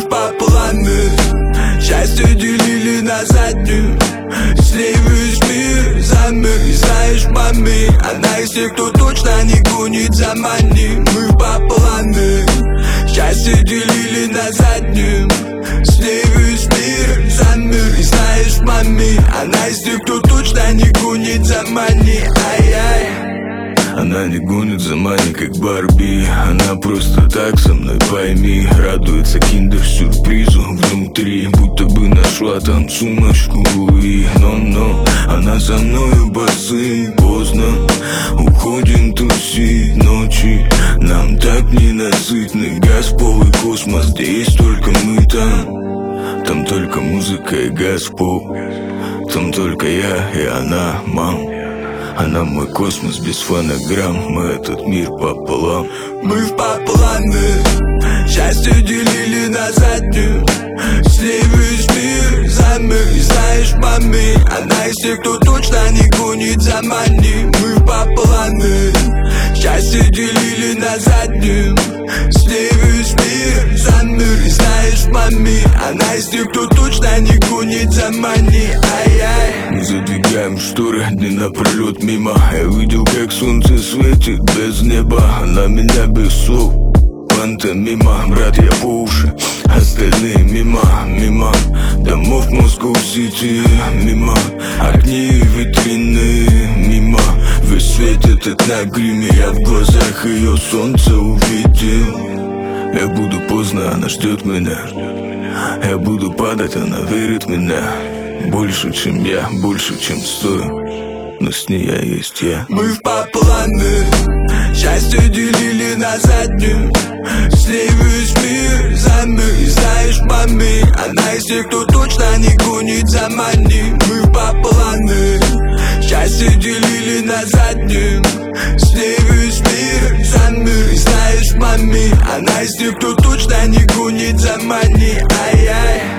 по плану счастье делили на заднюю. С ней весь мир замер, и знаешь, маме, она из тех, кто точно не гонит за мани. Мы по плану счастье делили на заднюю. С ней весь мир замер, и знаешь, маме, она из тех, кто точно не гонит за мани. Ай-яй. Она не гонит за мани, как Барби. Она просто так со мной, пойми. Радуется киндер-сюрпризу внутри, будто бы нашла там сумочку Луи. Но она за мною басы. Поздно уходим тусить ночи. Нам так ненасытный газ, пол и космос, где есть только мы там. Там только музыка и газ, пол. Там только я и она, мам. Она мой космос без фонограмм, мы этот мир пополам. Мы по плану счастье делили на заднюю. С ней весь мир замер, и знаешь, маме, она из тех, кто точно не гонит за мани. Мы по плану счастье делили на заднюю. С ней весь мир замер, и знаешь, маме, она из тех, кто точно не гонит за мани. Ай-яй. Мы задвигаем шторы дни напролет мимо. Я видел, как солнце светит без неба. Она меня без слов, пантомима. Брат, я по уши, остальные мимо. Домов Москва-Сити мимо. Огни и витрины мимо. Весь свет этот на гриме. Я в глазах ее солнце увидел. Я буду поздно, она ждет меня. Я буду падать, она верит в меня. Больше, чем я, больше, чем стою. Но с ней я есть я. Мы по плану счастье делили на заднюю. С ней весь мир замер, и знаешь, маме, она из тех, кто точно не гонит за мани. Мы по плану счастье делили на заднюю. С ней весь мир замер, и знаешь, маме, она из тех, кто точно не гонит за мани. Ай-яй.